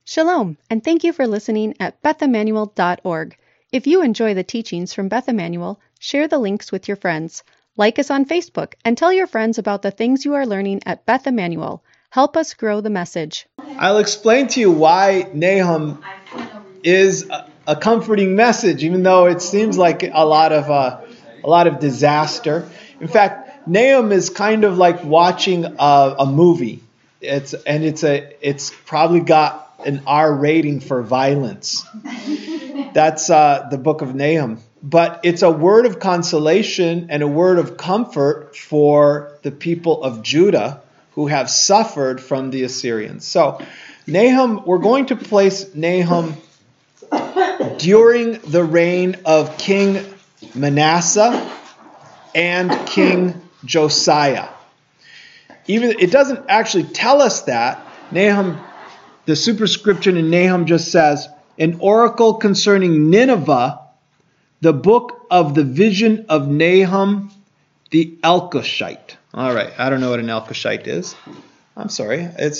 Shalom, and thank you for listening at BethEmmanuel.org. If you enjoy the teachings from Beth Emmanuel, share the links with your friends. Like us on Facebook, and tell your friends about the things you are learning at Beth Emmanuel. Help us grow the message. I'll explain to you why Nahum is a comforting message, even though it seems like a lot of disaster. In fact, Nahum is kind of like watching a movie. It's probably got an R rating for violence. That's the book of Nahum. But it's a word of consolation and a word of comfort for the people of Judah who have suffered from the Assyrians. So Nahum, we're going to place Nahum during the reign of King Manasseh and King Josiah. Even it doesn't actually tell us that. Nahum, the superscription in Nahum just says, an oracle concerning Nineveh, the book of the vision of Nahum the Elkoshite. All right, I don't know what an Elkoshite is. I'm sorry. He's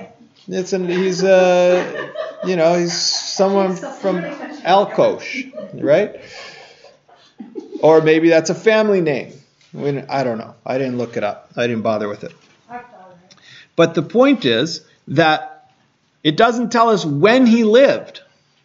someone from Elkosh, right? Or maybe that's a family name. I don't know. I didn't look it up. I didn't bother with it. But the point is that it doesn't tell us when he lived.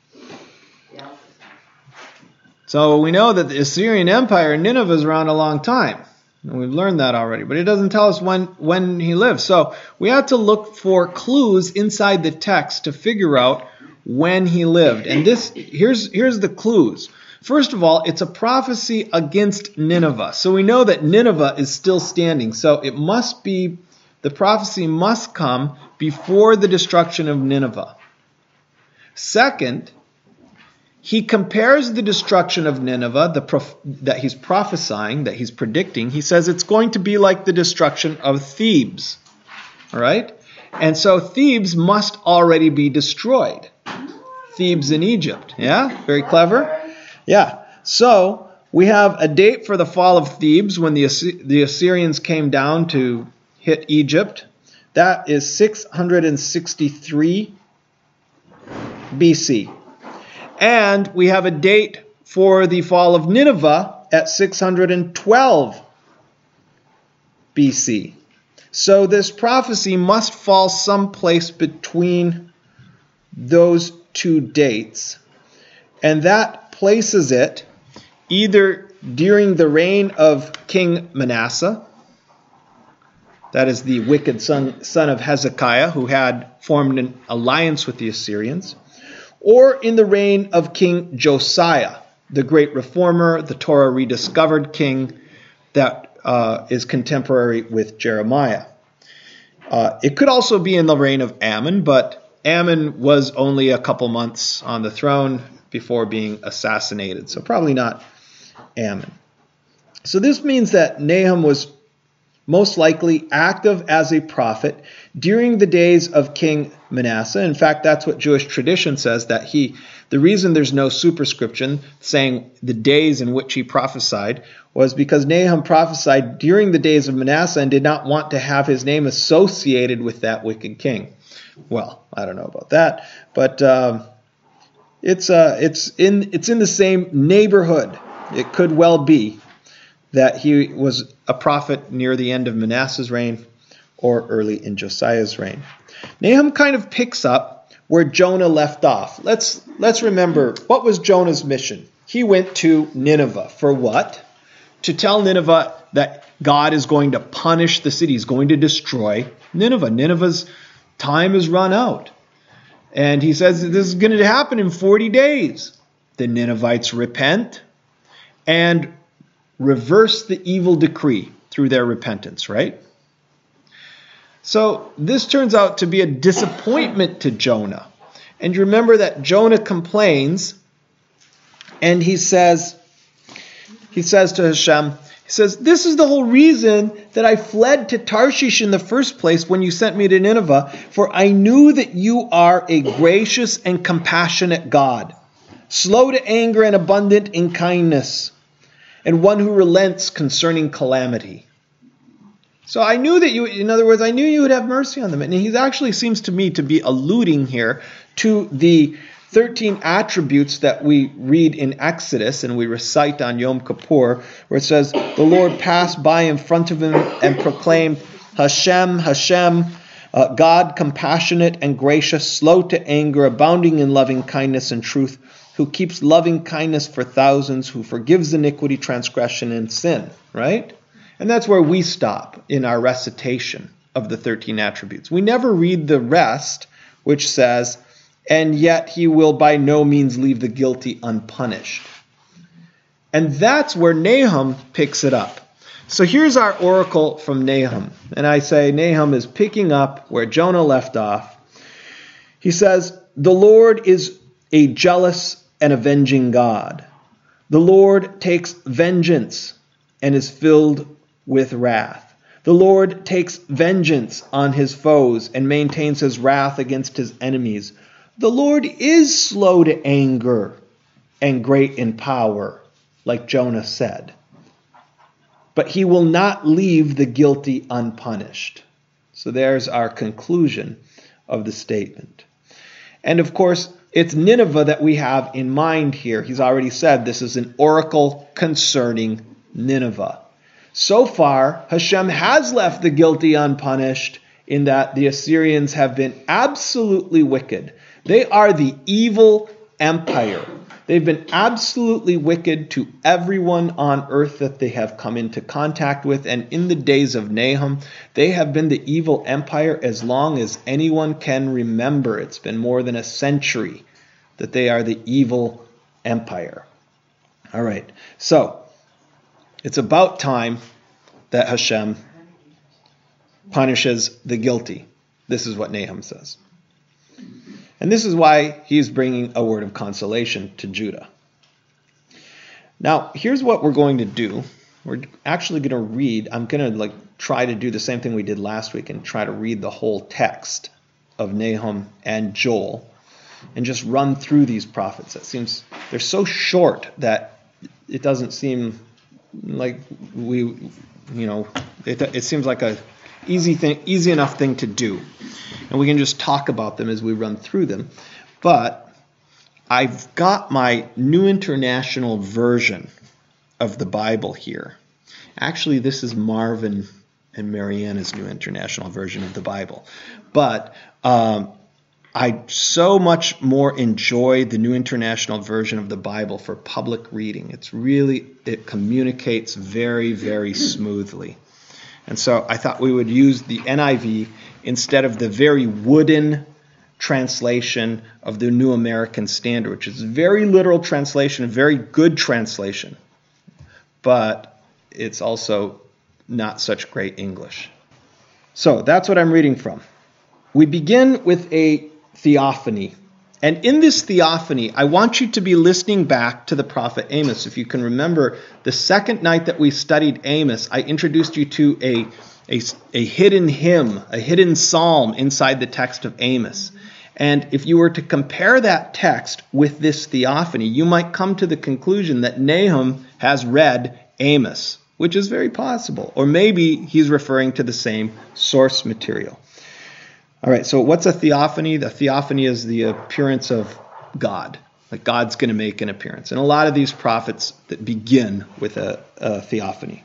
So we know that the Assyrian Empire in Nineveh is around a long time. And we've learned that already. But it doesn't tell us when he lived. So we have to look for clues inside the text to figure out when he lived. And here's the clues. First of all, it's a prophecy against Nineveh. So we know that Nineveh is still standing. So the prophecy must come before the destruction of Nineveh. Second, he compares the destruction of Nineveh that he's prophesying, that he's predicting. He says it's going to be like the destruction of Thebes. All right? And so Thebes must already be destroyed. Thebes in Egypt. Yeah? Very clever? Yeah. So we have a date for the fall of Thebes when the Assyrians came down to hit Egypt. That is 663 BC. And we have a date for the fall of Nineveh at 612 BC. So this prophecy must fall someplace between those two dates. And that places it either during the reign of King Manasseh, that is the wicked son of Hezekiah, who had formed an alliance with the Assyrians, or in the reign of King Josiah, the great reformer, the Torah rediscovered king that is contemporary with Jeremiah. It could also be in the reign of Ammon, but Ammon was only a couple months on the throne before being assassinated, so probably not Ammon. So this means that Nahum was most likely active as a prophet during the days of King Manasseh. In fact, that's what Jewish tradition says, that the reason there's no superscription saying the days in which he prophesied was because Nahum prophesied during the days of Manasseh and did not want to have his name associated with that wicked king. Well, I don't know about that, but it's in the same neighborhood. It could well be that he was a prophet near the end of Manasseh's reign or early in Josiah's reign. Nahum kind of picks up where Jonah left off. Let's remember, what was Jonah's mission? He went to Nineveh. For what? To tell Nineveh that God is going to punish the city. He's going to destroy Nineveh. Nineveh's time has run out. And he says this is going to happen in 40 days. The Ninevites repent and reverse the evil decree through their repentance, right? So this turns out to be a disappointment to Jonah. And you remember that Jonah complains, and he says to Hashem, this is the whole reason that I fled to Tarshish in the first place when you sent me to Nineveh, for I knew that you are a gracious and compassionate God, slow to anger and abundant in kindness, and one who relents concerning calamity. So I knew that I knew you would have mercy on them. And he actually seems to me to be alluding here to the 13 attributes that we read in Exodus and we recite on Yom Kippur, where it says, the Lord passed by in front of him and proclaimed, Hashem, Hashem, God, compassionate and gracious, slow to anger, abounding in loving kindness and truth, who keeps loving kindness for thousands, who forgives iniquity, transgression, and sin, right? And that's where we stop in our recitation of the 13 attributes. We never read the rest, which says, and yet he will by no means leave the guilty unpunished. And that's where Nahum picks it up. So here's our oracle from Nahum. And I say Nahum is picking up where Jonah left off. He says, the Lord is a jealous and avenging God. The Lord takes vengeance and is filled with wrath. The Lord takes vengeance on his foes and maintains his wrath against his enemies. The Lord is slow to anger and great in power, like Jonah said. But he will not leave the guilty unpunished. So there's our conclusion of the statement. And of course, it's Nineveh that we have in mind here. He's already said this is an oracle concerning Nineveh. So far, Hashem has left the guilty unpunished in that the Assyrians have been absolutely wicked. They are the evil empire. They've been absolutely wicked to everyone on earth that they have come into contact with. And in the days of Nahum, they have been the evil empire as long as anyone can remember. It's been more than a century that they are the evil empire. All right, so it's about time that Hashem punishes the guilty. This is what Nahum says. And this is why he's bringing a word of consolation to Judah. Now, here's what we're going to do. We're actually going to read, I'm going to try to do the same thing we did last week and try to read the whole text of Nahum and Joel and just run through these prophets. It seems they're so short that it doesn't seem like it seems like a easy enough thing to do. And we can just talk about them as we run through them. But I've got my New International Version of the Bible here. Actually, this is Marvin and Mariana's New International Version of the Bible. But I so much more enjoy the New International Version of the Bible for public reading. It communicates very, very smoothly. And so I thought we would use the NIV instead of the very wooden translation of the New American Standard, which is a very literal translation, a very good translation, but it's also not such great English. So that's what I'm reading from. We begin with a theophany. And in this theophany, I want you to be listening back to the prophet Amos. If you can remember, the second night that we studied Amos, I introduced you to a hidden hymn, a hidden psalm inside the text of Amos. And if you were to compare that text with this theophany, you might come to the conclusion that Nahum has read Amos, which is very possible. Or maybe he's referring to the same source material. All right, so what's a theophany? The theophany is the appearance of God. Like God's going to make an appearance. And a lot of these prophets that begin with a theophany.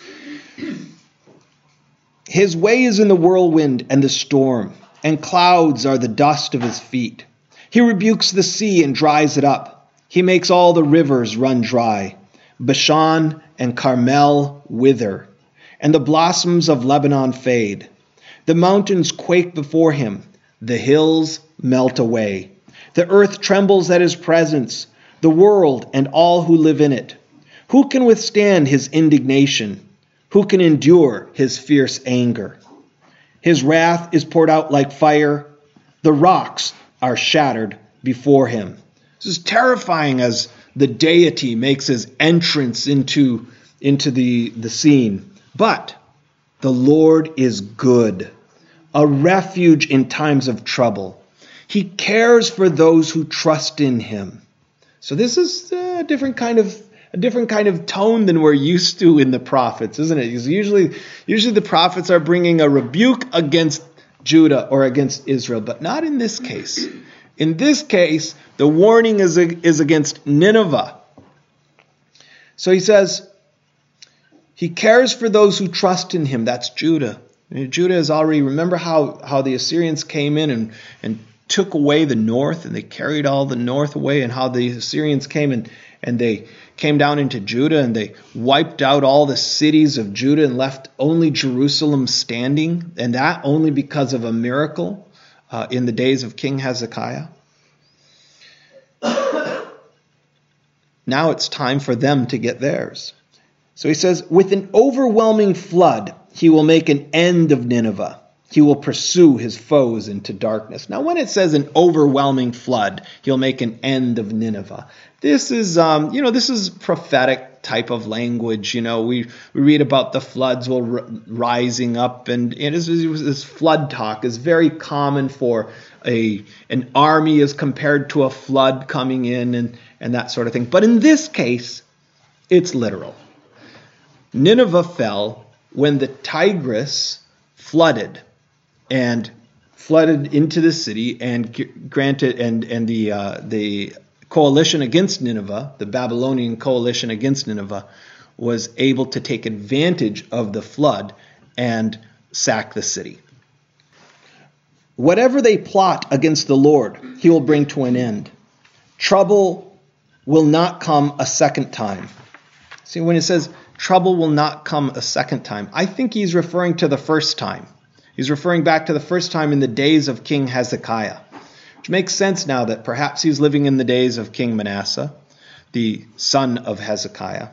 His way is in the whirlwind and the storm, and clouds are the dust of his feet. He rebukes the sea and dries it up. He makes all the rivers run dry. Bashan and Carmel wither, and the blossoms of Lebanon fade. The mountains quake before him. The hills melt away. The earth trembles at his presence, the world and all who live in it. Who can withstand his indignation? Who can endure his fierce anger? His wrath is poured out like fire. The rocks are shattered before him. This is terrifying as the deity makes his entrance into the scene. But the Lord is good, a refuge in times of trouble. He cares for those who trust in him. So this is a different kind of tone than we're used to in the prophets, isn't it? Because usually the prophets are bringing a rebuke against Judah or against Israel, but not in this case. In this case, the warning is against Nineveh. So he says, he cares for those who trust in him. That's Judah. Judah is already, remember how the Assyrians came in and took away the north, and they carried all the north away, and how the Assyrians came and they came down into Judah, and they wiped out all the cities of Judah and left only Jerusalem standing, and that only because of a miracle in the days of King Hezekiah. Now it's time for them to get theirs. So he says, with an overwhelming flood, he will make an end of Nineveh. He will pursue his foes into darkness. Now, when it says an overwhelming flood, he'll make an end of Nineveh. This is, this is prophetic type of language. We read about the floods rising up, and this flood talk is very common for an army as compared to a flood coming in and that sort of thing. But in this case, it's literal. Nineveh fell when the Tigris flooded into the city, and granted, and the coalition against Nineveh, the Babylonian coalition against Nineveh, was able to take advantage of the flood and sack the city. Whatever they plot against the Lord, he will bring to an end. Trouble will not come a second time. See, when it says trouble will not come a second time, I think he's referring to the first time. He's referring back to the first time in the days of King Hezekiah, which makes sense now that perhaps he's living in the days of King Manasseh, the son of Hezekiah,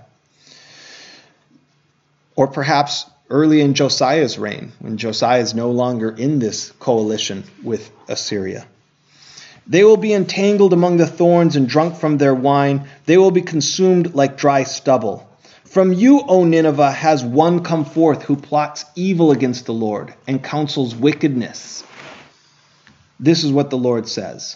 or perhaps early in Josiah's reign, when Josiah is no longer in this coalition with Assyria. They will be entangled among the thorns and drunk from their wine. They will be consumed like dry stubble. From you, O Nineveh, has one come forth who plots evil against the Lord and counsels wickedness. This is what the Lord says.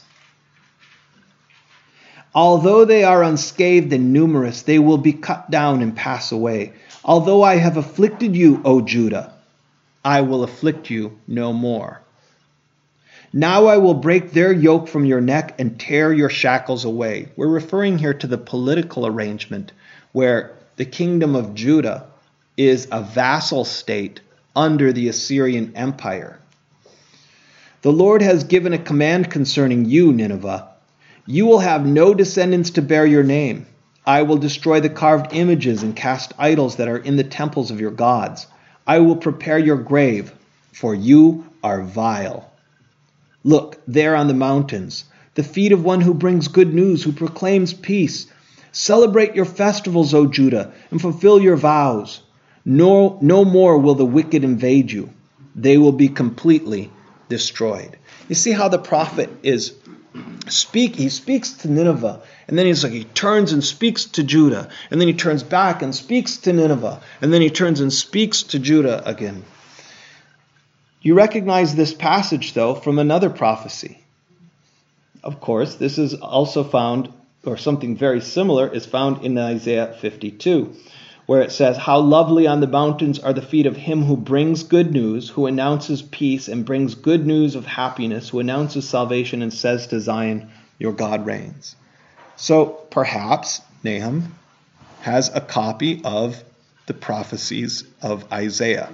Although they are unscathed and numerous, they will be cut down and pass away. Although I have afflicted you, O Judah, I will afflict you no more. Now I will break their yoke from your neck and tear your shackles away. We're referring here to the political arrangement where the kingdom of Judah is a vassal state under the Assyrian Empire. The Lord has given a command concerning you, Nineveh. You will have no descendants to bear your name. I will destroy the carved images and cast idols that are in the temples of your gods. I will prepare your grave, for you are vile. Look, there on the mountains, the feet of one who brings good news, who proclaims peace. Celebrate your festivals, O Judah, and fulfill your vows. No more will the wicked invade you. They will be completely destroyed. You see how the prophet he speaks to Nineveh, and then he turns and speaks to Judah, and then he turns back and speaks to Nineveh, and then he turns and speaks to Judah again. You recognize this passage, though, from another prophecy. Of course, this is also found, or something very similar is found in Isaiah 52, where it says, how lovely on the mountains are the feet of him who brings good news, who announces peace and brings good news of happiness, who announces salvation and says to Zion, your God reigns. So perhaps Nahum has a copy of the prophecies of Isaiah.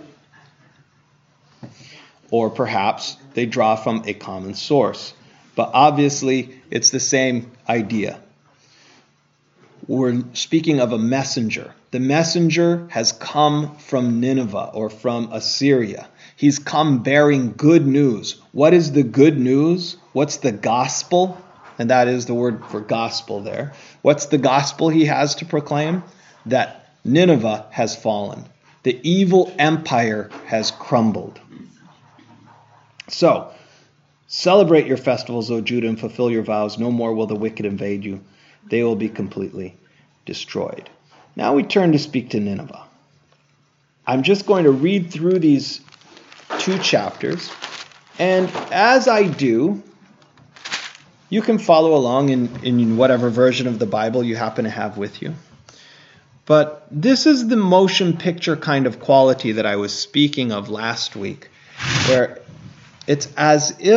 Or perhaps they draw from a common source. But obviously, it's the same idea. We're speaking of a messenger. The messenger has come from Nineveh or from Assyria. He's come bearing good news. What is the good news? What's the gospel? And that is the word for gospel there. What's the gospel he has to proclaim? That Nineveh has fallen. The evil empire has crumbled. So, celebrate your festivals, O Judah, and fulfill your vows. No more will the wicked invade you. They will be completely destroyed. Now we turn to speak to Nineveh. I'm just going to read through these 2 chapters. And as I do, you can follow along in whatever version of the Bible you happen to have with you. But this is the motion picture kind of quality that I was speaking of last week, where it's as if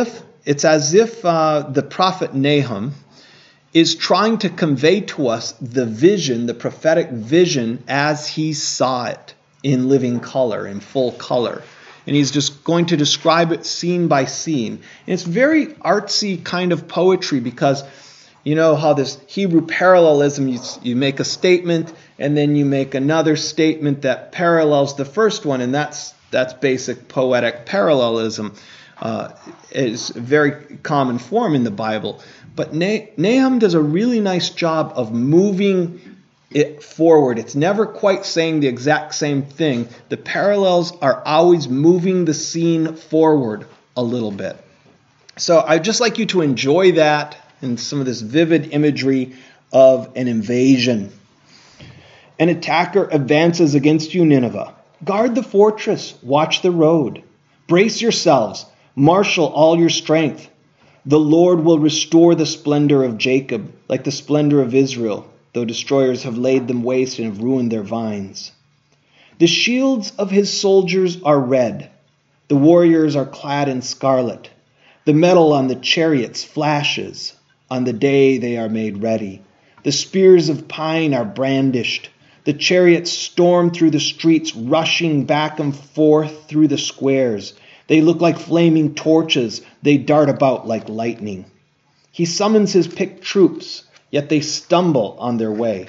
it's as if the prophet Nahum is trying to convey to us the vision, the prophetic vision, as he saw it in living color, in full color. And he's just going to describe it scene by scene. And it's very artsy kind of poetry, because you know how this Hebrew parallelism, you make a statement and then you make another statement that parallels the first one, and that's basic poetic parallelism. Is a very common form in the Bible. But Nahum does a really nice job of moving it forward. It's never quite saying the exact same thing. The parallels are always moving the scene forward a little bit. So I'd just like you to enjoy that and some of this vivid imagery of an invasion. An attacker advances against you, Nineveh. Guard the fortress, watch the road. Brace yourselves, marshal all your strength. The Lord will restore the splendor of Jacob, like the splendor of Israel, though destroyers have laid them waste and have ruined their vines. The shields of his soldiers are red. The warriors are clad in scarlet. The metal on the chariots flashes on the day they are made ready. The spears of pine are brandished. The chariots storm through the streets, rushing back and forth through the squares. They look like flaming torches. They dart about like lightning. He summons his picked troops, yet they stumble on their way.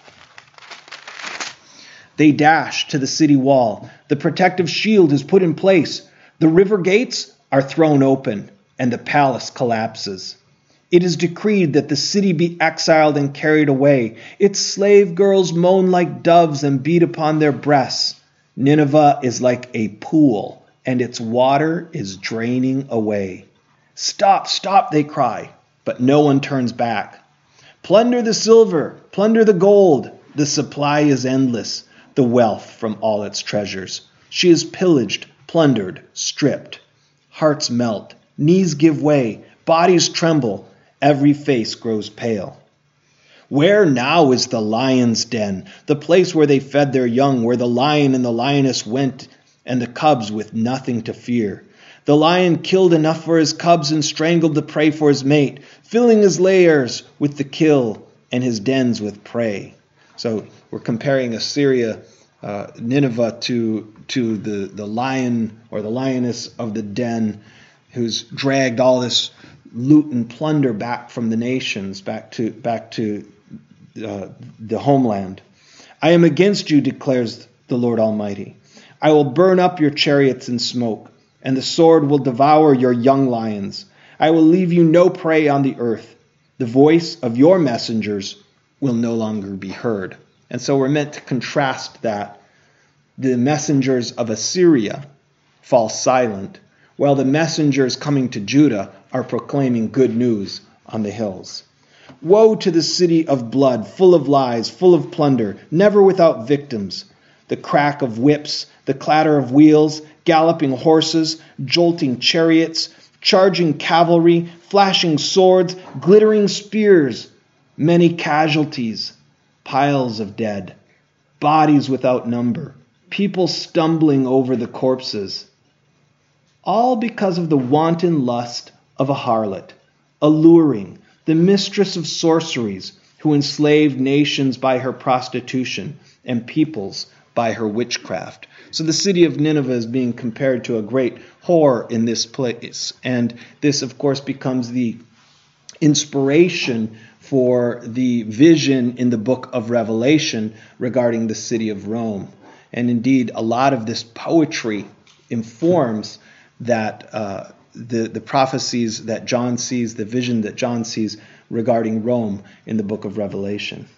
They dash to the city wall. The protective shield is put in place. The river gates are thrown open, and the palace collapses. It is decreed that the city be exiled and carried away. Its slave girls moan like doves and beat upon their breasts. Nineveh is like a pool, and its water is draining away. Stop, stop, they cry, but no one turns back. Plunder the silver, plunder the gold. The supply is endless, the wealth from all its treasures. She is pillaged, plundered, stripped. Hearts melt, knees give way, bodies tremble, every face grows pale. Where now is the lion's den, the place where they fed their young, where the lion and the lioness went, and the cubs with nothing to fear? The lion killed enough for his cubs and strangled the prey for his mate, filling his lairs with the kill and his dens with prey. So we're comparing Assyria, Nineveh, to the lion or the lioness of the den, who's dragged all this loot and plunder back from the nations, back to the homeland. I am against you, declares the Lord Almighty. I will burn up your chariots in smoke, and the sword will devour your young lions. I will leave you no prey on the earth. The voice of your messengers will no longer be heard. And so we're meant to contrast that. The messengers of Assyria fall silent, while the messengers coming to Judah are proclaiming good news on the hills. Woe to the city of blood, full of lies, full of plunder, never without victims. The crack of whips, the clatter of wheels, galloping horses, jolting chariots, charging cavalry, flashing swords, glittering spears, many casualties, piles of dead, bodies without number, people stumbling over the corpses. All because of the wanton lust of a harlot, alluring, the mistress of sorceries, who enslaved nations by her prostitution and peoples by her witchcraft. So the city of Nineveh is being compared to a great whore in this place. And this, of course, becomes the inspiration for the vision in the book of Revelation regarding the city of Rome. And indeed, a lot of this poetry informs that the prophecies that John sees, the vision that John sees regarding Rome in the book of Revelation.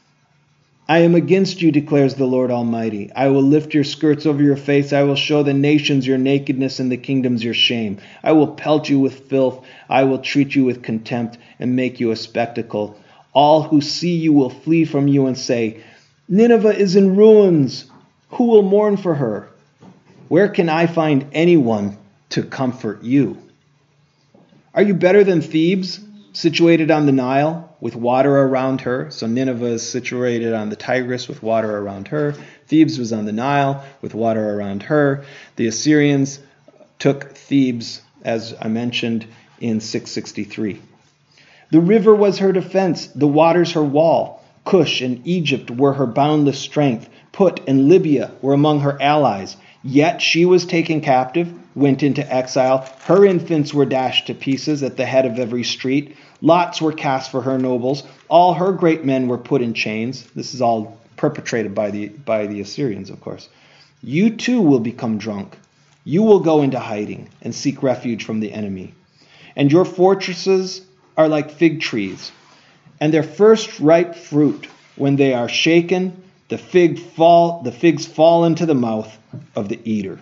I am against you, declares the Lord Almighty. I will lift your skirts over your face. I will show the nations your nakedness and the kingdoms your shame. I will pelt you with filth. I will treat you with contempt and make you a spectacle. All who see you will flee from you and say, Nineveh is in ruins. Who will mourn for her? Where can I find anyone to comfort you? Are you better than Thebes, situated on the Nile, with water around her? So Nineveh is situated on the Tigris with water around her. Thebes was on the Nile with water around her. The Assyrians took Thebes, as I mentioned, in 663. The river was her defense, the waters her wall. Cush and Egypt were her boundless strength. Put and Libya were among her allies. Yet she was taken captive, went into exile. Her infants were dashed to pieces at the head of every street. Lots were cast for her nobles. All her great men were put in chains. This is all perpetrated by the Assyrians, of course. You too will become drunk. You will go into hiding and seek refuge from the enemy. And your fortresses are like fig trees, and their first ripe fruit, when they are shaken, the figs fall into the mouth of the eater.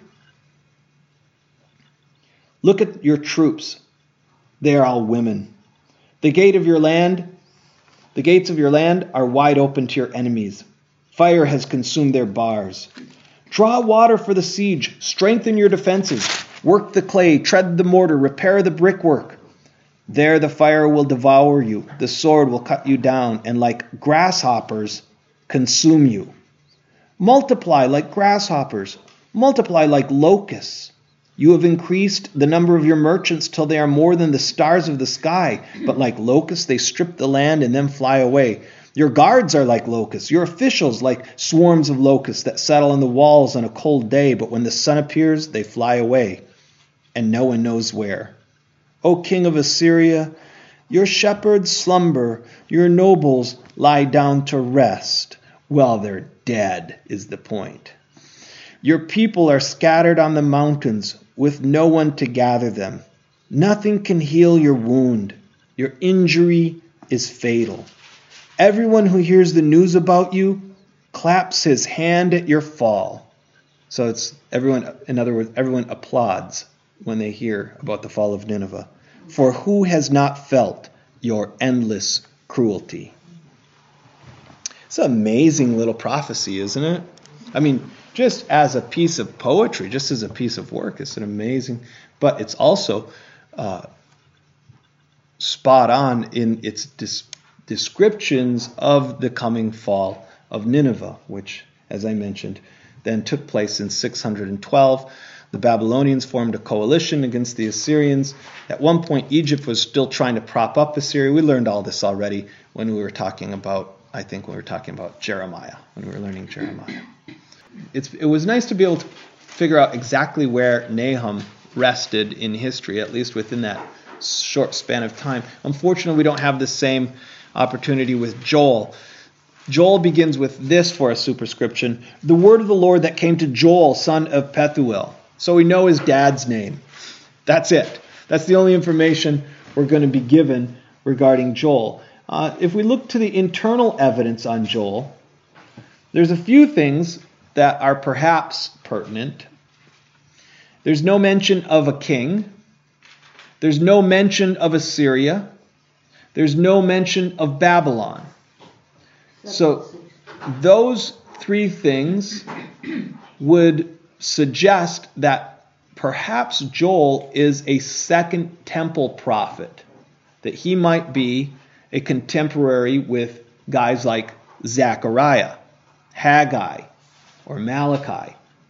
Look at your troops. They are all women. The gates of your land are wide open to your enemies. Fire has consumed their bars. Draw water for the siege. Strengthen your defenses. Work the clay, tread the mortar, repair the brickwork. There the fire will devour you. The sword will cut you down, and like grasshoppers, consume you. Multiply like grasshoppers. Multiply like locusts. You have increased the number of your merchants till they are more than the stars of the sky. But like locusts, they strip the land and then fly away. Your guards are like locusts. Your officials like swarms of locusts that settle on the walls on a cold day. But when the sun appears, they fly away, and no one knows where. O king of Assyria, your shepherds slumber. Your nobles lie down to rest. Well, they're dead, is the point. Your people are scattered on the mountains with no one to gather them. Nothing can heal your wound. Your injury is fatal. Everyone who hears the news about you claps his hand at your fall. So it's everyone, in other words, everyone applauds when they hear about the fall of Nineveh. For who has not felt your endless cruelty? It's an amazing little prophecy, isn't it? I mean, just as a piece of poetry, just as a piece of work, it's an amazing, but it's also spot on in its descriptions of the coming fall of Nineveh, which, as I mentioned, then took place in 612. The Babylonians formed a coalition against the Assyrians. At one point, Egypt was still trying to prop up Assyria. We learned all this already when we were talking about, Jeremiah, when we were learning Jeremiah. It was nice to be able to figure out exactly where Nahum rested in history, at least within that short span of time. Unfortunately, we don't have the same opportunity with Joel. Joel begins with this for a superscription: the word of the Lord that came to Joel, son of Pethuel. So we know his dad's name. That's it. That's the only information we're going to be given regarding Joel. If we look to the internal evidence on Joel, there's a few things that are perhaps pertinent. There's no mention of a king. There's no mention of Assyria. There's no mention of Babylon. So those three things would suggest that perhaps Joel is a second temple prophet, that he might be a contemporary with guys like Zechariah, Haggai, or Malachi.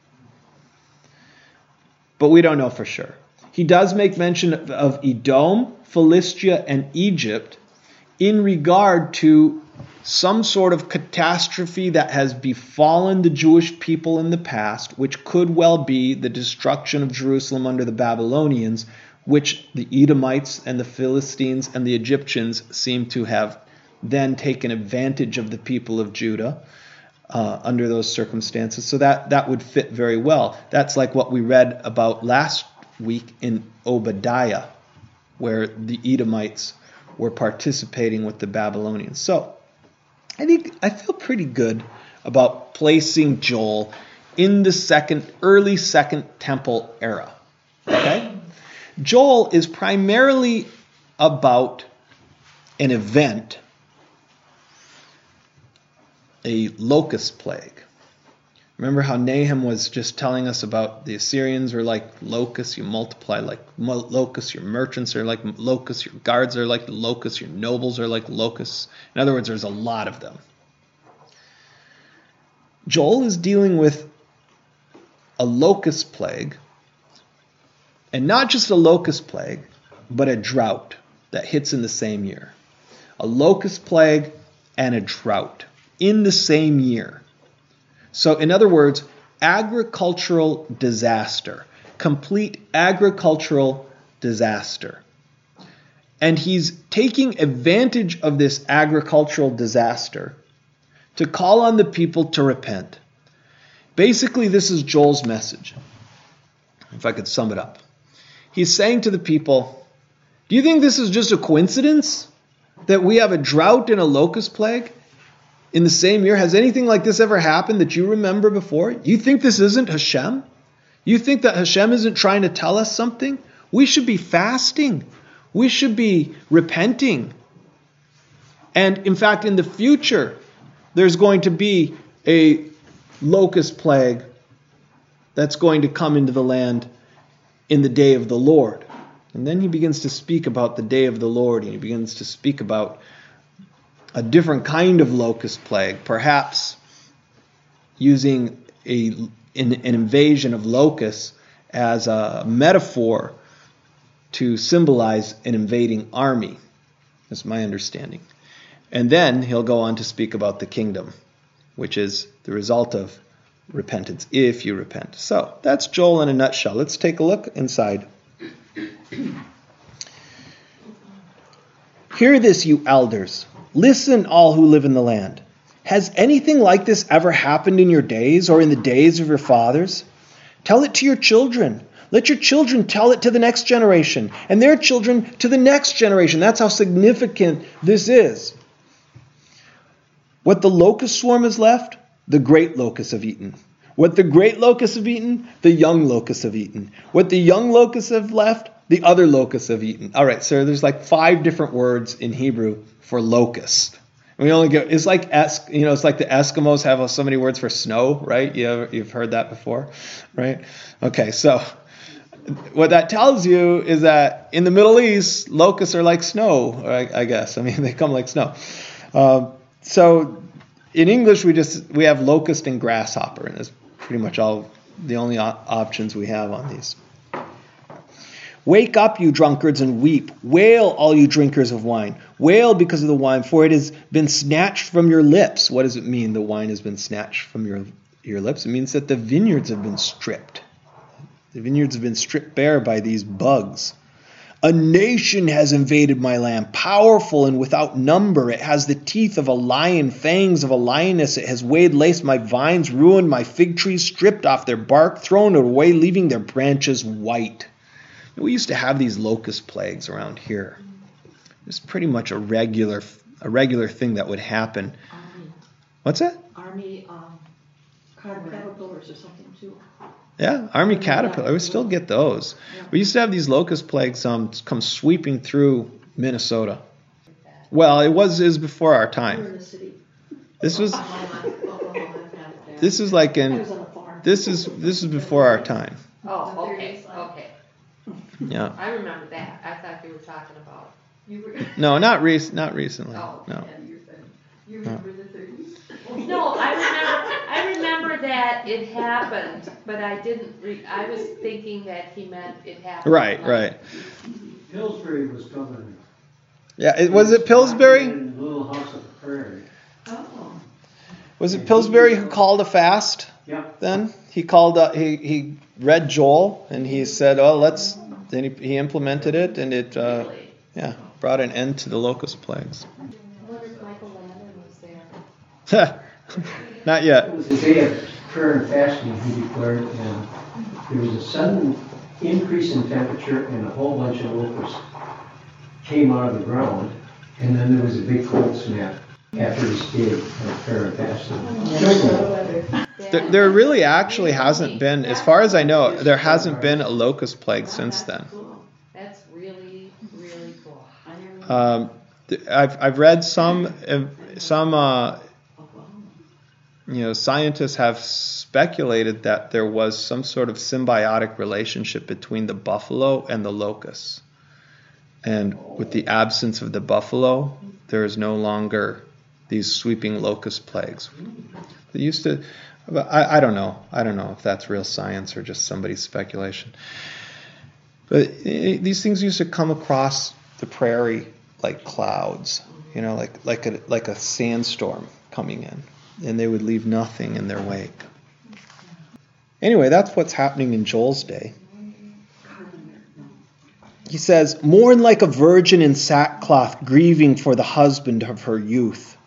But we don't know for sure. He does make mention of Edom, Philistia, and Egypt in regard to some sort of catastrophe that has befallen the Jewish people in the past, which could well be the destruction of Jerusalem under the Babylonians, which the Edomites and the Philistines and the Egyptians seem to have then taken advantage of the people of Judah under those circumstances. So that would fit very well. That's like what we read about last week in Obadiah, where the Edomites were participating with the Babylonians. So I feel pretty good about placing Joel in the early second temple era. Okay? Joel is primarily about an event, a locust plague. Remember how Nahum was just telling us about the Assyrians are like locusts, you multiply like locusts, your merchants are like locusts, your guards are like locusts, your nobles are like locusts. In other words, there's a lot of them. Joel is dealing with a locust plague, and not just a locust plague, but a drought that hits in the same year. A locust plague and a drought in the same year. So in other words, agricultural disaster, complete agricultural disaster. And he's taking advantage of this agricultural disaster to call on the people to repent. Basically, this is Joel's message, if I could sum it up. He's saying to the people, do you think this is just a coincidence that we have a drought and a locust plague in the same year? Has anything like this ever happened that you remember before? You think this isn't Hashem? You think that Hashem isn't trying to tell us something? We should be fasting. We should be repenting. And in fact, in the future, there's going to be a locust plague that's going to come into the land in the day of the Lord. And then he begins to speak about the day of the Lord, and he begins to speak about a different kind of locust plague, perhaps using an invasion of locusts as a metaphor to symbolize an invading army. That's my understanding. And then he'll go on to speak about the kingdom, which is the result of repentance, if you repent. So that's Joel in a nutshell. Let's take a look inside. Hear this, you elders. Listen, all who live in the land. Has anything like this ever happened in your days or in the days of your fathers? Tell it to your children. Let your children tell it to the next generation, and their children to the next generation. That's how significant this is. What the locust swarm has left, the great locusts have eaten. What the great locusts have eaten, the young locusts have eaten. What the young locusts have left, the other locusts have eaten. All right, so there's like 5 different words in Hebrew for locust. We only get, it's like it's like the Eskimos have so many words for snow, right? You've heard that before, right? Okay, so what that tells you is that in the Middle East, locusts are like snow, I guess. I mean, they come like snow. So in English, we have locust and grasshopper, and that's pretty much all the only options we have on these. Wake up, you drunkards, and weep. Wail, all you drinkers of wine. Wail because of the wine, for it has been snatched from your lips. What does it mean, the wine has been snatched from your lips? It means that the vineyards have been stripped. The vineyards have been stripped bare by these bugs. A nation has invaded my land, powerful and without number. It has the teeth of a lion, fangs of a lioness. It has waylaid my vines, ruined my fig trees, stripped off their bark, thrown it away, leaving their branches white. We used to have these locust plagues around here. It's pretty much a regular thing that would happen. What's that? Army caterpillars or something too. Yeah, army caterpillar. We still get those. Yeah. We used to have these locust plagues come sweeping through Minnesota. Well, it was before our We were time. in the city. This was Oklahoma had it there. this is like I was on a farm. this is before our time. Oh, okay. Yeah. I remember that. I thought you were talking about. You were. No, not recently. Oh, No. You remember the 30s? No, I remember that it happened, but I didn't. I was thinking that he meant it happened. Right. Pillsbury was governor. Yeah, was it Pillsbury? In Little House of the Prairie. Oh. Was it Pillsbury who called a fast? Yep. Then he called. He read Joel and he said, "Oh, let's." Then he implemented it, and it Really? brought an end to the locust plagues. I wonder if Michael Landon was there. Not It yet. was the day of prayer and fasting, he declared, and there was a sudden increase in temperature and a whole bunch of locusts came out of the ground, and then there was a big cold snap after his day of prayer and fasting. There really actually hasn't been, as far as I know, there hasn't been a locust plague since then. That's really, really cool. I've read some scientists have speculated that there was some sort of symbiotic relationship between the buffalo and the locusts. And with the absence of the buffalo, there is no longer these sweeping locust plagues. They used to, I don't know. I don't know if that's real science or just somebody's speculation. But these things used to come across the prairie like clouds, like a sandstorm coming in, and they would leave nothing in their wake. Anyway, that's what's happening in Joel's day. He says, "Mourn like a virgin in sackcloth, grieving for the husband of her youth.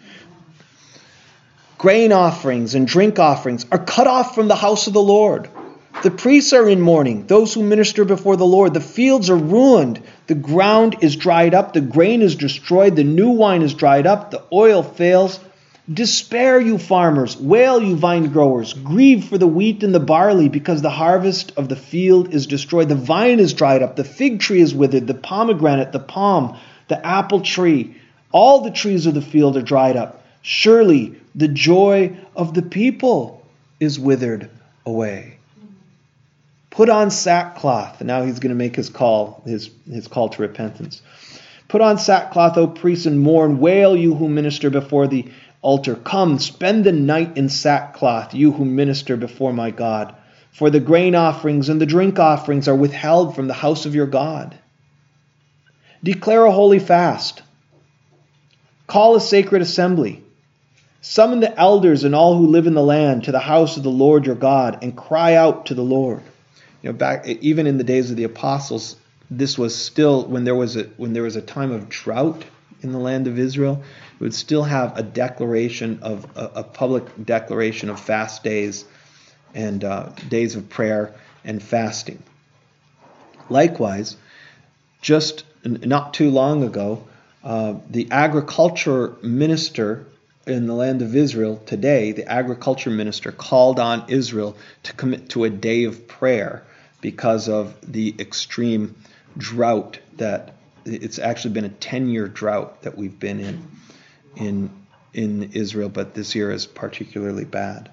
Grain offerings and drink offerings are cut off from the house of the Lord. The priests are in mourning, those who minister before the Lord. The fields are ruined, the ground is dried up, the grain is destroyed, the new wine is dried up, the oil fails. Despair, you farmers, wail, you vine growers, grieve for the wheat and the barley, because the harvest of the field is destroyed. The vine is dried up, the fig tree is withered, the pomegranate, the palm, the apple tree, all the trees of the field are dried up. Surely the joy of the people is withered away. Put on sackcloth." And now he's going to make his call to repentance. "Put on sackcloth, O priests, and mourn. Wail, you who minister before the altar. Come, spend the night in sackcloth, you who minister before my God. For the grain offerings and the drink offerings are withheld from the house of your God. Declare a holy fast. Call a sacred assembly. Summon the elders and all who live in the land to the house of the Lord your God, and cry out to the Lord." Back even in the days of the apostles, this was still when there was a time of drought in the land of Israel, it would still have a declaration of a public declaration of fast days and days of prayer and fasting. Likewise, just not too long ago, the agriculture minister in the land of Israel today, the agriculture minister called on Israel to commit to a day of prayer because of the extreme drought that it's actually been a 10-year drought that we've been in Israel, but this year is particularly bad.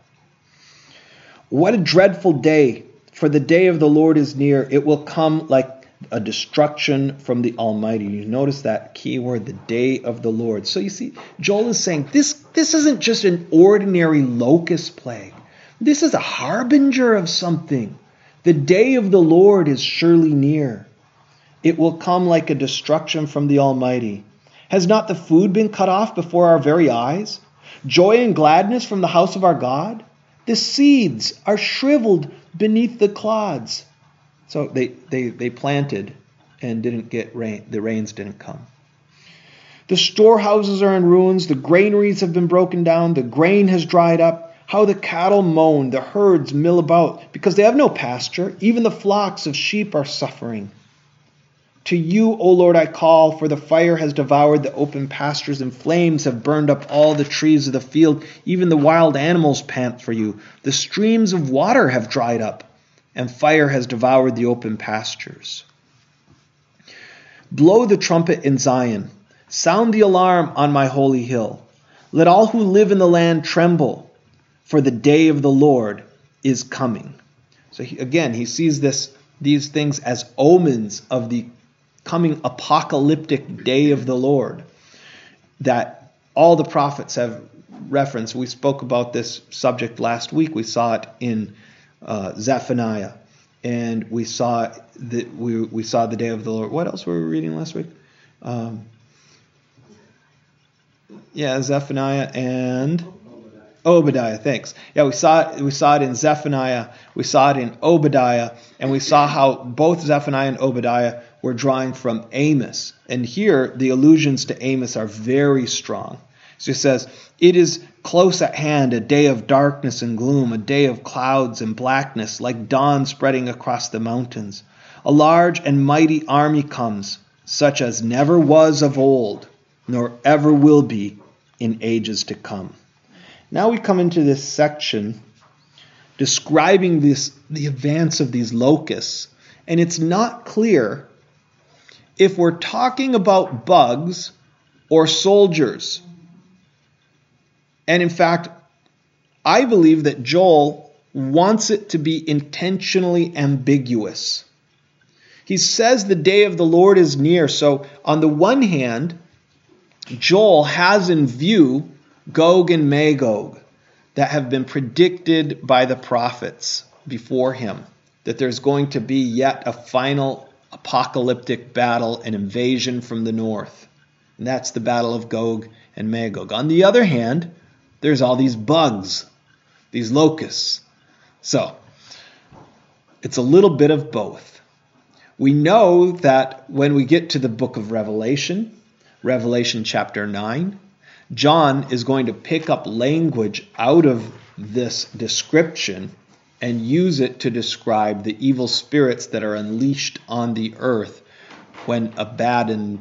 "What a dreadful day, for the day of the Lord is near. It will come like a destruction from the Almighty." You notice that key word, the day of the Lord. So you see, Joel is saying this isn't just an ordinary locust plague. This is a harbinger of something. The day of the Lord is surely near. It will come like a destruction from the Almighty. Has not the food been cut off before our very eyes? Joy and gladness from the house of our God? The seeds are shriveled beneath the clods. So they planted and didn't get rain. The rains didn't come. The storehouses are in ruins. The granaries have been broken down. The grain has dried up. How the cattle moan. The herds mill about because they have no pasture. Even the flocks of sheep are suffering. To you, O Lord, I call, for the fire has devoured the open pastures, and flames have burned up all the trees of the field. Even the wild animals pant for you. The streams of water have dried up, and fire has devoured the open pastures. Blow the trumpet in Zion. Sound the alarm on my holy hill. Let all who live in the land tremble, for the day of the Lord is coming. So he sees these things as omens of the coming apocalyptic day of the Lord that all the prophets have referenced. We spoke about this subject last week. We saw it in Zephaniah, and we saw the day of the Lord. What else were we reading last week? Zephaniah and Obadiah. Thanks. Yeah, we saw it in Zephaniah. We saw it in Obadiah, and we saw how both Zephaniah and Obadiah were drawing from Amos. And here, the allusions to Amos are very strong. So it says, "It is close at hand, a day of darkness and gloom, a day of clouds and blackness, like dawn spreading across the mountains. A large and mighty army comes, such as never was of old, nor ever will be in ages to come." Now we come into this section describing the advance of these locusts, and it's not clear if we're talking about bugs or soldiers. And in fact, I believe that Joel wants it to be intentionally ambiguous. He says the day of the Lord is near. So on the one hand, Joel has in view Gog and Magog that have been predicted by the prophets before him. that there's going to be yet a final apocalyptic battle, an invasion from the north. And that's the battle of Gog and Magog. On the other hand, there's all these bugs, these locusts. So, it's a little bit of both. We know that when we get to the book of Revelation, Revelation chapter 9, John is going to pick up language out of this description and use it to describe the evil spirits that are unleashed on the earth when Abaddon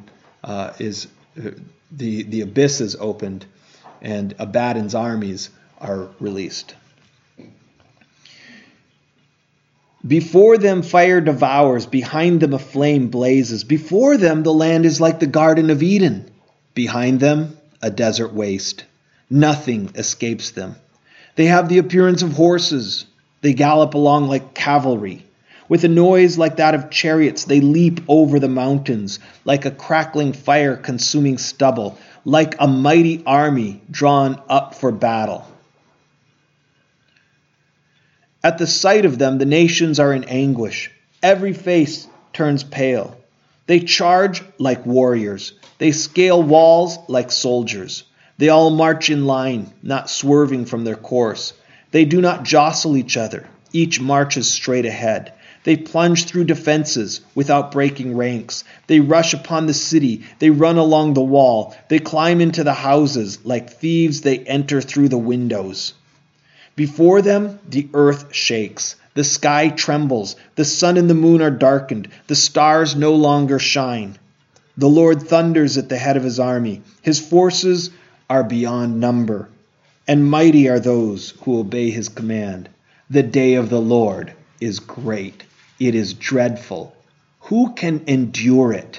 the abyss is opened and Abaddon's armies are released. Before them fire devours, behind them a flame blazes. Before them the land is like the Garden of Eden. Behind them a desert waste. Nothing escapes them. They have the appearance of horses. They gallop along like cavalry. With a noise like that of chariots, they leap over the mountains, like a crackling fire consuming stubble, like a mighty army drawn up for battle. At the sight of them, the nations are in anguish. Every face turns pale. They charge like warriors. They scale walls like soldiers. They all march in line, not swerving from their course. They do not jostle each other. Each marches straight ahead. They plunge through defenses without breaking ranks. They rush upon the city. They run along the wall. They climb into the houses. Like thieves, they enter through the windows. Before them, the earth shakes. The sky trembles. The sun and the moon are darkened. The stars no longer shine. The Lord thunders at the head of his army. His forces are beyond number. And mighty are those who obey his command. The day of the Lord is great. It is dreadful. Who can endure it?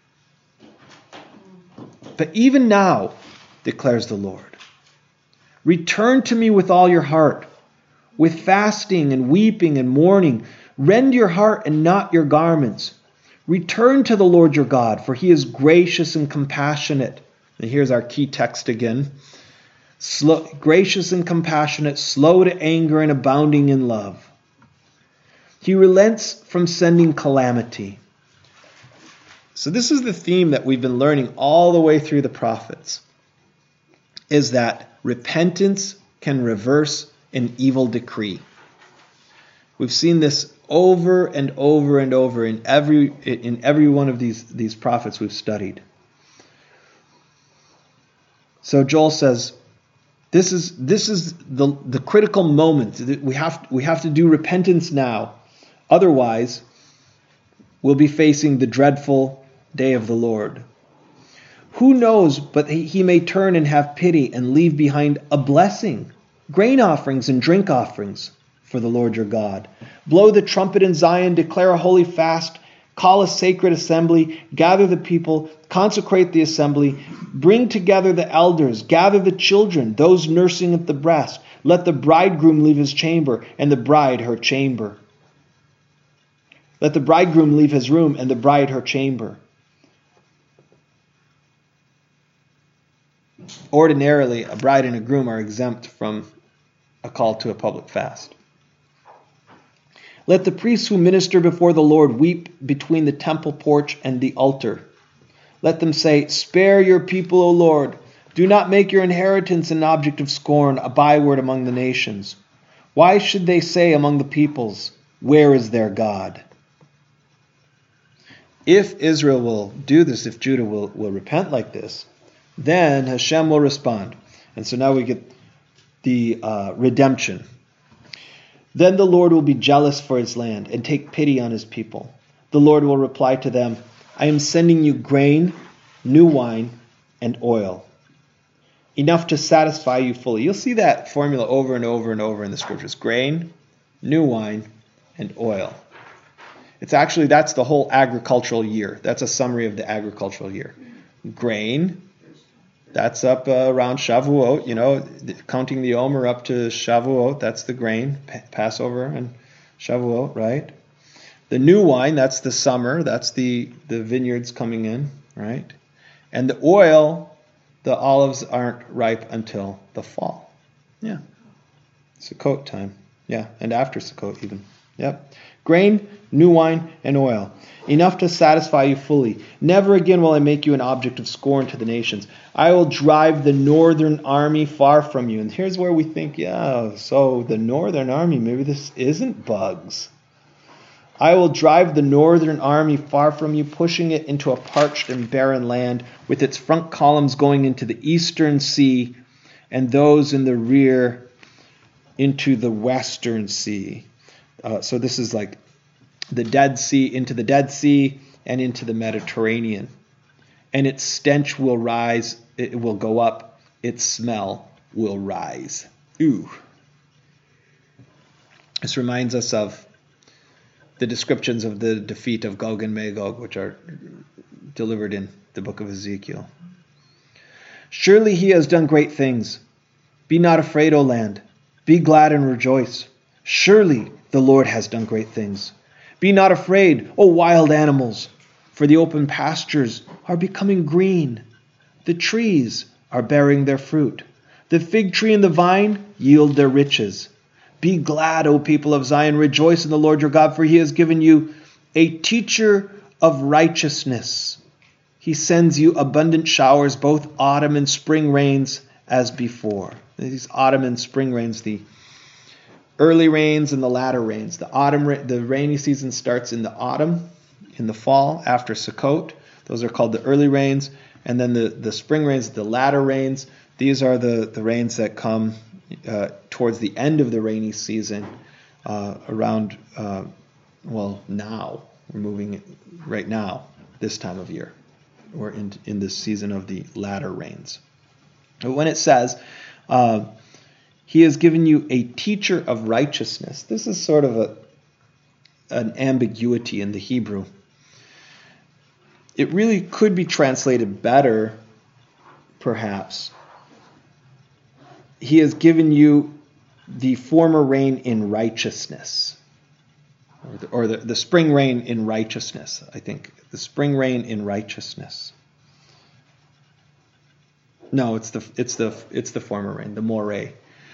But even now, declares the Lord, return to me with all your heart, with fasting and weeping and mourning. Rend your heart and not your garments. Return to the Lord your God, for he is gracious and compassionate. And here's our key text again. Gracious and compassionate, slow to anger and abounding in love. He relents from sending calamity. So this is the theme that we've been learning all the way through the prophets, is that repentance can reverse an evil decree. We've seen this over and over and over in every one of these prophets we've studied. So Joel says, this is the critical moment. We have to do repentance now. Otherwise, we'll be facing the dreadful day of the Lord. Who knows, but he may turn and have pity and leave behind a blessing, grain offerings and drink offerings for the Lord your God. Blow the trumpet in Zion, declare a holy fast, call a sacred assembly, gather the people, consecrate the assembly, bring together the elders, gather the children, those nursing at the breast. Let the bridegroom leave his chamber and the bride her chamber. Let the bridegroom leave his room and the bride her chamber. Ordinarily, a bride and a groom are exempt from a call to a public fast. Let the priests who minister before the Lord weep between the temple porch and the altar. Let them say, spare your people, O Lord. Do not make your inheritance an object of scorn, a byword among the nations. Why should they say among the peoples, where is their God? If Israel will do this, if Judah will repent like this, then Hashem will respond. And so now we get the redemption. Then the Lord will be jealous for his land and take pity on his people. The Lord will reply to them, I am sending you grain, new wine, and oil, enough to satisfy you fully. You'll see that formula over and over and over in the scriptures. Grain, new wine, and oil. That's the whole agricultural year. That's a summary of the agricultural year. Grain, that's up around Shavuot, counting the Omer up to Shavuot, that's the grain, Passover and Shavuot, right? The new wine, that's the summer, that's the vineyards coming in, right? And the oil, the olives aren't ripe until the fall. Yeah. Sukkot time. Yeah, and after Sukkot even. Yep. Grain, new wine, and oil. Enough to satisfy you fully. Never again will I make you an object of scorn to the nations. I will drive the northern army far from you. And here's where we think, so the northern army, maybe this isn't bugs. I will drive the northern army far from you, pushing it into a parched and barren land, with its front columns going into the eastern sea, and those in the rear into the western sea. So this is like the Dead Sea, into the Dead Sea, and into the Mediterranean. And its stench will rise, it will go up, its smell will rise. Ooh. This reminds us of the descriptions of the defeat of Gog and Magog, which are delivered in the book of Ezekiel. Surely he has done great things. Be not afraid, O land. Be glad and rejoice. Surely the Lord has done great things. Be not afraid, O wild animals, for the open pastures are becoming green. The trees are bearing their fruit. The fig tree and the vine yield their riches. Be glad, O people of Zion, rejoice in the Lord your God, for he has given you a teacher of righteousness. He sends you abundant showers, both autumn and spring rains as before. These autumn and spring rains, the early rains and the latter rains. The rainy season starts in the autumn, in the fall, after Sukkot. Those are called the early rains. And then the spring rains, the latter rains. These are the rains that come towards the end of the rainy season, around, now. We're moving right now, this time of year. We're in this season of the latter rains. But when it says, he has given you a teacher of righteousness, this is sort of an ambiguity in the Hebrew. It really could be translated better, perhaps. He has given you the former rain in righteousness. Or the spring rain in righteousness, I think. The spring rain in righteousness. No, it's the former rain, the moreh.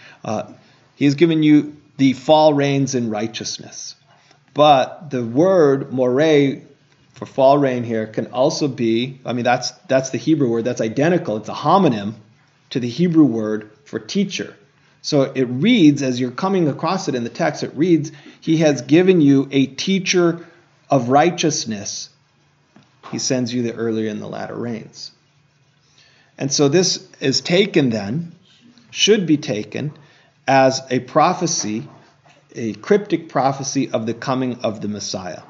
He has given you the fall rains in righteousness. But the word moreh for fall rain here can also be, that's the Hebrew word, that's identical. It's a homonym to the Hebrew word for teacher. So it reads, as you're coming across it in the text, it reads, he has given you a teacher of righteousness. He sends you the earlier and the latter rains. And so this is taken then, should be taken as a prophecy, a cryptic prophecy of the coming of the Messiah,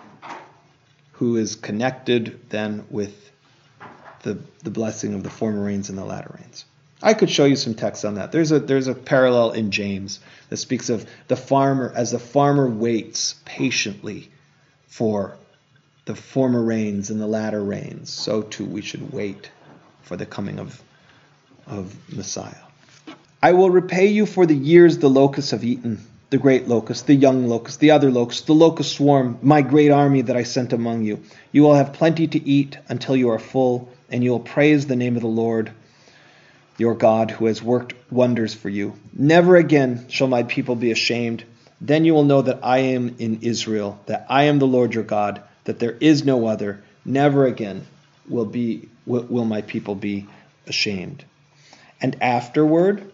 who is connected then with the blessing of the former rains and the latter rains. I could show you some text on that. There's a parallel in James that speaks of the farmer, as the farmer waits patiently for the former rains and the latter rains, so too we should wait for the coming of Messiah. I will repay you for the years the locusts have eaten, the great locust, the young locust, the other locust, the locust swarm, my great army that I sent among you. You will have plenty to eat until you are full, and you will praise the name of the Lord your God, who has worked wonders for you. Never again shall my people be ashamed. Then you will know that I am in Israel, that I am the Lord your God, that there is no other. Never again will my people be ashamed. And afterward,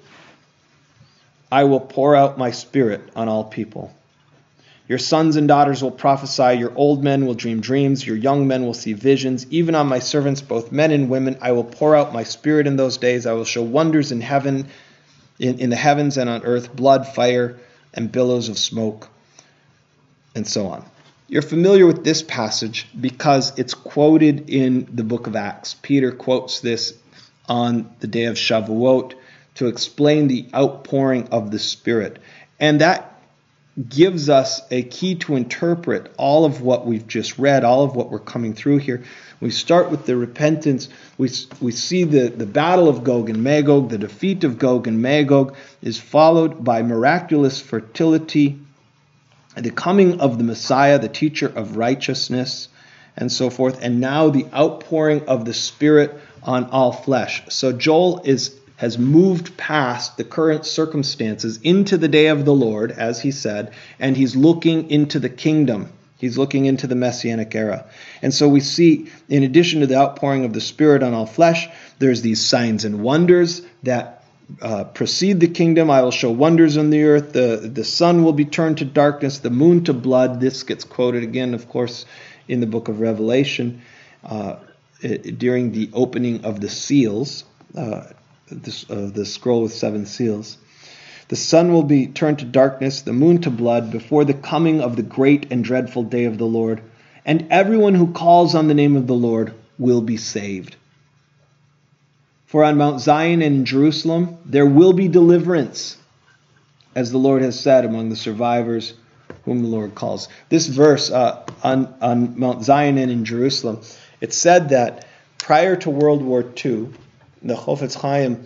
I will pour out my spirit on all people. Your sons and daughters will prophesy, your old men will dream dreams, your young men will see visions. Even on my servants, both men and women, I will pour out my spirit in those days. I will show wonders in heaven, in the heavens and on earth, blood, fire, and billows of smoke, and so on. You're familiar with this passage because it's quoted in the book of Acts. Peter quotes this on the day of Shavuot to explain the outpouring of the Spirit. And that gives us a key to interpret all of what we've just read, all of what we're coming through here. We start with the repentance. We see the battle of Gog and Magog. The defeat of Gog and Magog is followed by miraculous fertility, the coming of the Messiah, the teacher of righteousness, and so forth. And now the outpouring of the Spirit on all flesh. So Joel has moved past the current circumstances into the day of the Lord, as he said, and he's looking into the kingdom. He's looking into the Messianic era. And so we see, in addition to the outpouring of the Spirit on all flesh, there's these signs and wonders that precede the kingdom. I will show wonders on the earth. The sun will be turned to darkness, the moon to blood. This gets quoted again, of course, in the book of Revelation during the opening of the seals, the scroll with 7 seals. The sun will be turned to darkness, the moon to blood, before the coming of the great and dreadful day of the Lord. And everyone who calls on the name of the Lord will be saved. For on Mount Zion and in Jerusalem there will be deliverance, as the Lord has said, among the survivors whom the Lord calls. This verse on Mount Zion and in Jerusalem, it said that prior to World War II, the Chofetz Chaim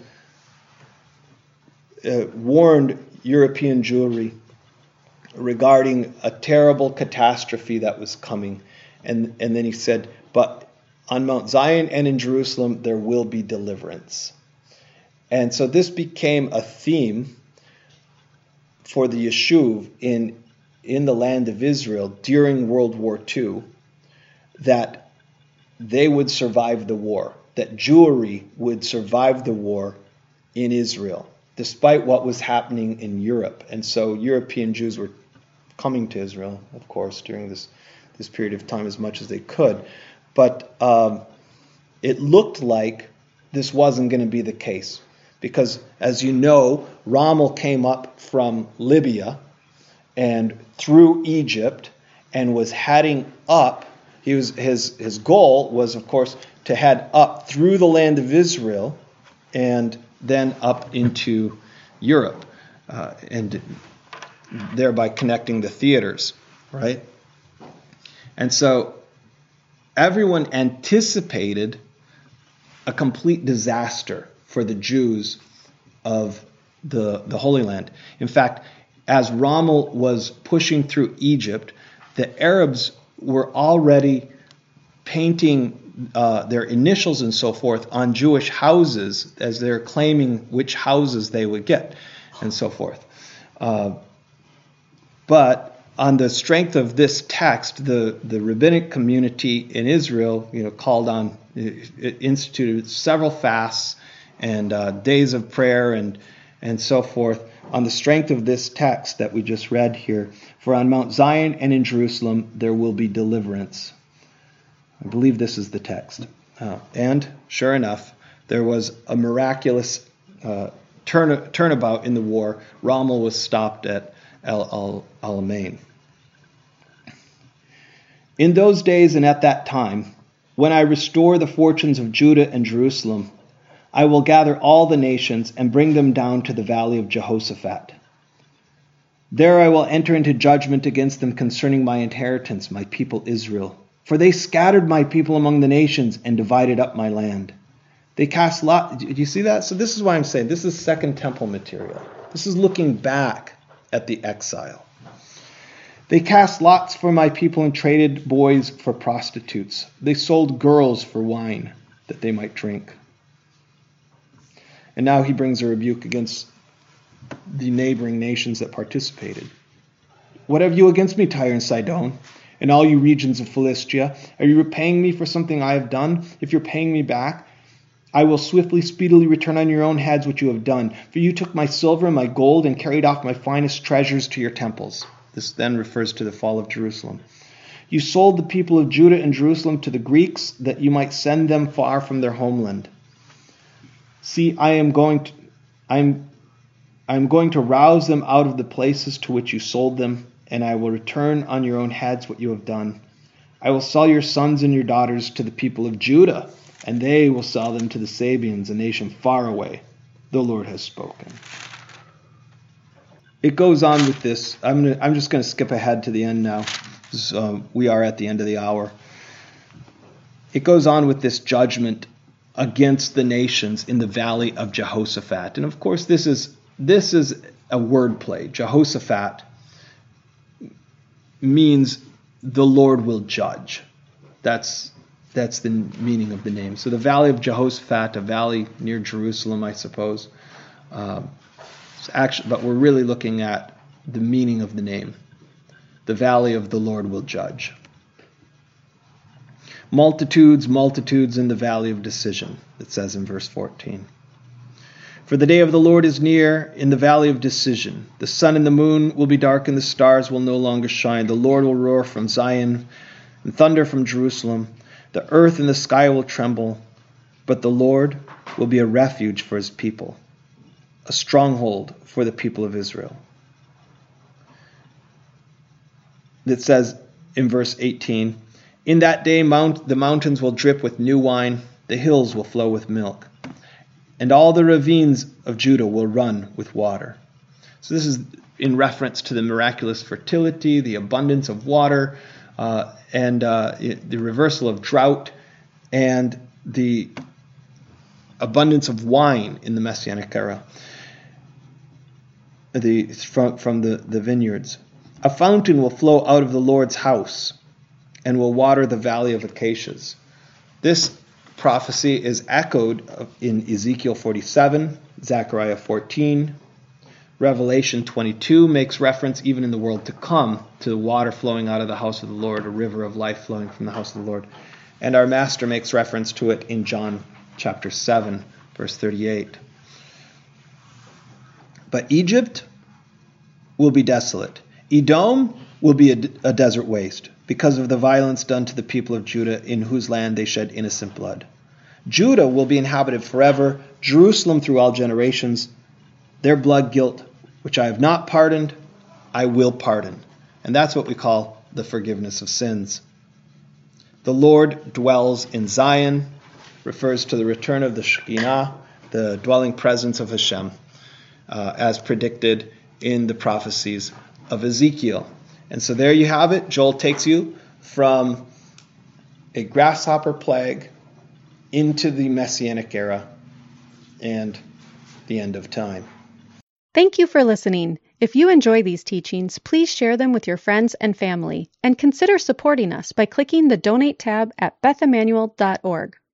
warned European Jewry regarding a terrible catastrophe that was coming. And then he said, but on Mount Zion and in Jerusalem, there will be deliverance. And so this became a theme for the Yeshuv in the land of Israel during World War II, that they would survive the war, that Jewry would survive the war in Israel, despite what was happening in Europe. And so European Jews were coming to Israel, of course, during this period of time as much as they could. But it looked like this wasn't going to be the case. Because, as you know, Rommel came up from Libya and through Egypt and was heading up. His goal was, of course, to head up through the land of Israel and then up into Europe, and thereby connecting the theaters, right? And so everyone anticipated a complete disaster for the Jews of the Holy Land. In fact, as Rommel was pushing through Egypt, the Arabs were already painting their initials and so forth on Jewish houses as they're claiming which houses they would get and so forth. But on the strength of this text, the rabbinic community in Israel, called on, instituted several fasts and days of prayer and so forth on the strength of this text that we just read here. For on Mount Zion and in Jerusalem there will be deliverance. I believe this is the text. And sure enough, there was a miraculous turnabout in the war. Rommel was stopped at El Alamein. In those days and at that time, when I restore the fortunes of Judah and Jerusalem, I will gather all the nations and bring them down to the valley of Jehoshaphat. There I will enter into judgment against them concerning my inheritance, my people Israel. For they scattered my people among the nations and divided up my land. They cast lots. Do you see that? So this is why I'm saying this is Second Temple material. This is looking back at the exile. They cast lots for my people and traded boys for prostitutes. They sold girls for wine that they might drink. And now he brings a rebuke against the neighboring nations that participated. What have you against me, Tyre and Sidon, and all you regions of Philistia? Are you repaying me for something I have done? If you're paying me back, I will swiftly, speedily return on your own heads what you have done. For you took my silver and my gold and carried off my finest treasures to your temples. This then refers to the fall of Jerusalem. You sold the people of Judah and Jerusalem to the Greeks that you might send them far from their homeland. See, I am going to rouse them out of the places to which you sold them, and I will return on your own heads what you have done. I will sell your sons and your daughters to the people of Judah, and they will sell them to the Sabians, a nation far away. The Lord has spoken. It goes on with this. I'm just going to skip ahead to the end now, because we are at the end of the hour. It goes on with this judgment against the nations in the valley of Jehoshaphat. And of course, this is a wordplay. Jehoshaphat means the Lord will judge. That's That's the meaning of the name. So the Valley of Jehoshaphat, a valley near Jerusalem, I suppose. But we're really looking at the meaning of the name. The valley of the Lord will judge. Multitudes, multitudes in the valley of decision, it says in verse 14. For the day of the Lord is near in the valley of decision. The sun and the moon will be dark and the stars will no longer shine. The Lord will roar from Zion and thunder from Jerusalem. The earth and the sky will tremble, but the Lord will be a refuge for his people, a stronghold for the people of Israel. It says in verse 18, in that day the mountains will drip with new wine, the hills will flow with milk, and all the ravines of Judah will run with water. So this is in reference to the miraculous fertility, the abundance of water, and the reversal of drought, and the abundance of wine in the Messianic era from the vineyards. A fountain will flow out of the Lord's house and will water the valley of acacias. This prophecy is echoed in Ezekiel 47, Zechariah 14. Revelation 22 makes reference even in the world to come to the water flowing out of the house of the Lord, a river of life flowing from the house of the Lord. And our Master makes reference to it in John chapter 7, verse 38. But Egypt will be desolate. Edom will be a desert waste because of the violence done to the people of Judah, in whose land they shed innocent blood. Judah will be inhabited forever, Jerusalem through all generations. Their blood guilt, which I have not pardoned, I will pardon. And that's what we call the forgiveness of sins. The Lord dwells in Zion, refers to the return of the Shekinah, the dwelling presence of Hashem, as predicted in the prophecies of Ezekiel. And so there you have it. Joel takes you from a grasshopper plague into the Messianic era and the end of time. Thank you for listening. If you enjoy these teachings, please share them with your friends and family, and consider supporting us by clicking the Donate tab at bethemmanuel.org.